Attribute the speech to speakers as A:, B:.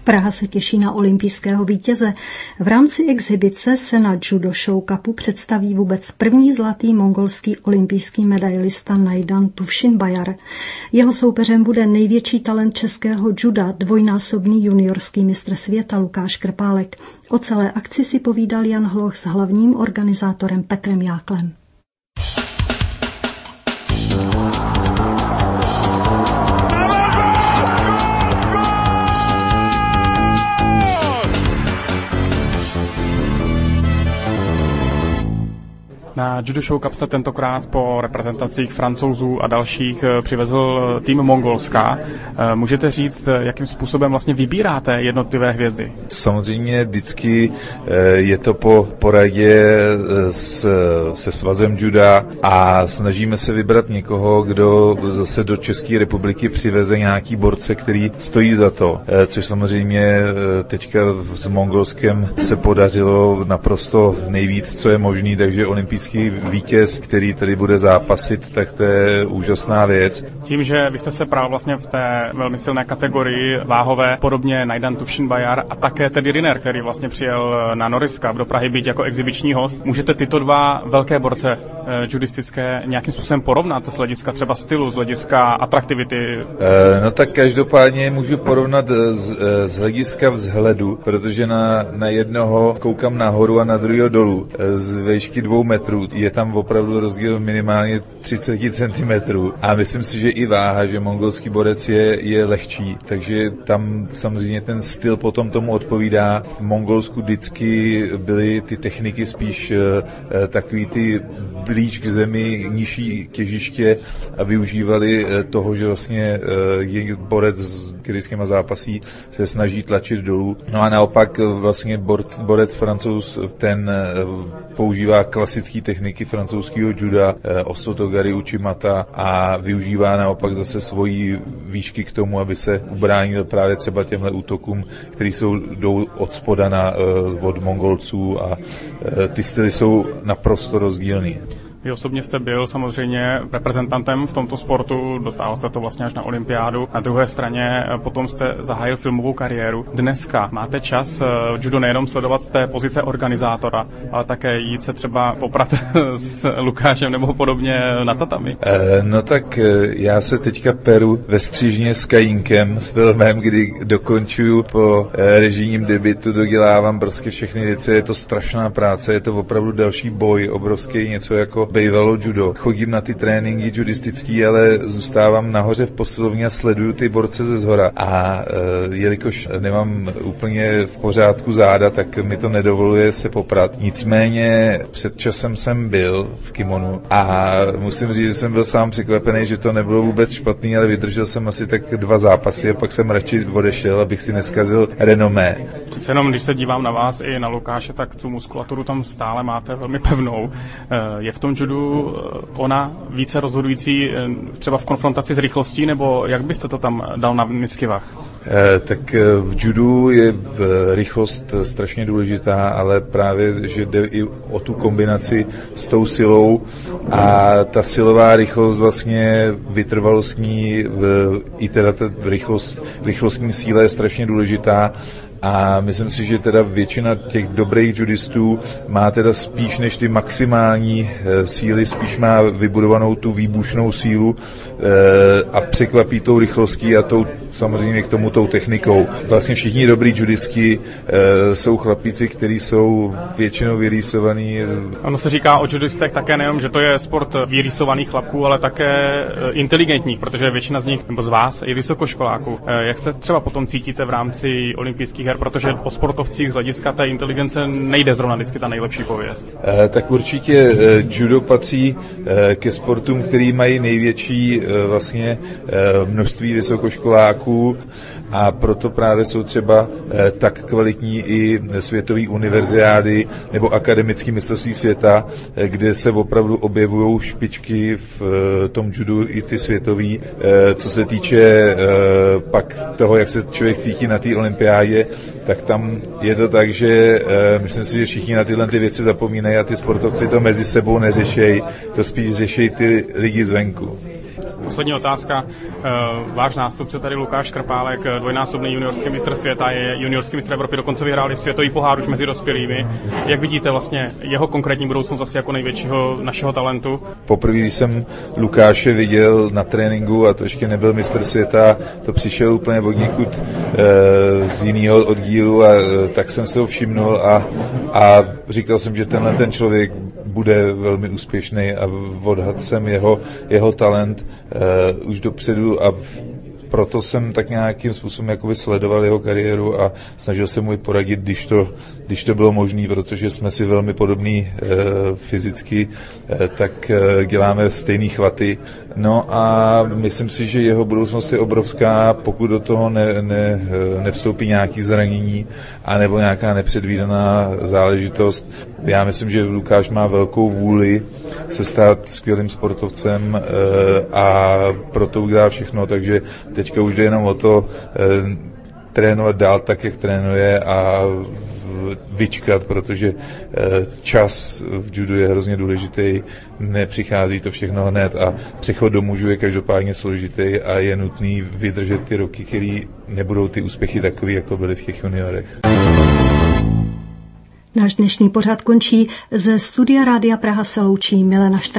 A: Praha se těší na olympijského vítěze. V rámci exhibice se na Judo Show Cupu představí vůbec první zlatý mongolský olympijský medailista Najdan Tuvšinbajar. Jeho soupeřem bude největší talent českého juda, dvojnásobný juniorský mistr světa Lukáš Krpálek. O celé akci si povídal Jan Hloch s hlavním organizátorem Petrem Jáklem.
B: Na Judo Show Cup jste tentokrát po reprezentacích Francouzů a dalších přivezl tým Mongolska. Můžete říct, jakým způsobem vlastně vybíráte jednotlivé hvězdy?
C: Samozřejmě vždycky je to po poradě se svazem juda a snažíme se vybrat někoho, kdo zase do České republiky přiveze nějaký borce, který stojí za to. Což samozřejmě teďka s Mongolskem se podařilo naprosto nejvíc, co je možný, takže olympijský vítěz, který tady bude zápasit, tak to je úžasná věc.
B: Tím, že vy jste se pral vlastně v té velmi silné kategorii váhové, podobně Najdan Tuvšinbajar a také Teddy Riner, který vlastně přijel na Norris Cup do Prahy být jako exibiční host. Můžete tyto dva velké borce judistické nějakým způsobem porovnat z hlediska třeba stylu, z hlediska atraktivity?
C: No tak každopádně můžu porovnat z hlediska vzhledu, protože na jednoho koukám nahoru a na druhého dolů. Z výšky 2 metrů je tam opravdu rozdíl minimálně 30 cm a myslím si, že i váha, že mongolský borec je lehčí, takže tam samozřejmě ten styl potom tomu odpovídá. V Mongolsku vždycky byly ty techniky spíš takový ty blíž k zemi, nižší těžiště a využívali toho, že vlastně je borec, který s těma zápasí, se snaží tlačit dolů. No a naopak vlastně borec Francouz, ten používá klasické techniky francouzského juda, osotogari, uchimata a využívá naopak zase svoji výšky k tomu, aby se ubránil právě třeba těmhle útokům, který jdou od spoda od Mongolců a ty styly jsou naprosto rozdílný.
B: Vy osobně jste byl samozřejmě reprezentantem v tomto sportu, dotáhl jste to vlastně až na olympiádu. Na druhé straně potom jste zahájil filmovou kariéru. Dneska máte čas judo nejenom sledovat z té pozice organizátora, ale také jít se třeba poprat s Lukášem nebo podobně na tatami?
C: No tak já se teďka peru ve střižně s Kajínkem, s filmem, kdy dokončuju po režijním debutu, dodělávám prostě všechny věci. Je to strašná práce, je to opravdu další boj, obrovský, něco jako bývalo judo. Chodím na ty tréninky judistický, ale zůstávám nahoře v posilovně a sleduju ty borce ze zhora. A jelikož nemám úplně v pořádku záda, tak mi to nedovoluje se poprat. Nicméně před časem jsem byl v kimonu a musím říct, že jsem byl sám překvapený, že to nebylo vůbec špatný, ale vydržel jsem asi tak 2 zápasy a pak jsem radši odešel, abych si neskazil renomé.
B: Přece jenom, když se dívám na vás i na Lukáše, tak tu muskulaturu tam stále máte velmi pevnou. Je v tom judu ona více rozhodující třeba v konfrontaci s rychlostí, nebo jak byste to tam dal na miskivách?
C: Tak v judu je rychlost strašně důležitá, ale právě, že jde i o tu kombinaci s tou silou a ta silová rychlost vlastně vytrvalostní, i teda ta rychlostní síla je strašně důležitá. A myslím si, že teda většina těch dobrých judistů má teda spíš než ty maximální síly, spíš má vybudovanou tu výbušnou sílu a překvapí tou rychlostí a tou samozřejmě k tomu tou technikou. Vlastně všichni dobrý judisti jsou chlapíci, kteří jsou většinou vyrýsovaný.
B: Ono se říká o judistech také nejenom, že to je sport vyrýsovaných chlapků, ale také inteligentních, protože většina z nich, nebo z vás, je vysokoškoláků. Jak se třeba potom cítíte v rámci olympijských her, protože o sportovcích z hlediska té inteligence nejde zrovna vždycky ta nejlepší pověst?
C: Tak určitě judo patří ke sportům, který mají největší vlastně množství vysokoškoláků a proto právě jsou třeba tak kvalitní i světové univerziády nebo akademické mistrovství světa, kde se opravdu objevují špičky v tom judu i ty světový. Co se týče pak toho, jak se člověk cítí na té olympiádě, tak tam je to tak, že myslím si, že všichni na tyhle ty věci zapomínají a ty sportovci to mezi sebou neřešejí, to spíš řešejí ty lidi zvenku.
B: poslední otázka. Váš nástupce tady Lukáš Krpálek, dvojnásobný juniorský mistr světa, je juniorský mistr Evropy, dokonce vyhráli světový pohár už mezi dospělými. Jak vidíte vlastně jeho konkrétní budoucnost asi jako největšího našeho talentu?
C: Poprvé, když jsem Lukáše viděl na tréninku, a to ještě nebyl mistr světa, to přišel úplně od někud z jiného oddílu, a tak jsem se ho všimnul a říkal jsem, že ten člověk bude velmi úspěšný, a odhadl jsem jeho talent už dopředu, a proto jsem tak nějakým způsobem jakoby sledoval jeho kariéru a snažil se mu poradit, když to bylo možné, protože jsme si velmi podobní fyzicky, tak děláme stejný chvaty. No a myslím si, že jeho budoucnost je obrovská, pokud do toho nevstoupí nějaké zranění anebo nějaká nepředvídaná záležitost. Já myslím, že Lukáš má velkou vůli se stát skvělým sportovcem a proto udělá všechno, takže teďka už jde jenom o to trénovat dál tak, jak trénuje, a vyčkat, protože čas v judu je hrozně důležitý, nepřichází to všechno hned a přechod do mužů je každopádně složitý a je nutný vydržet ty roky, který nebudou ty úspěchy takový, jako byly v těch juniorech.
A: Náš dnešní pořad končí. Ze studia Rádia Praha se loučí Milena Štrásová.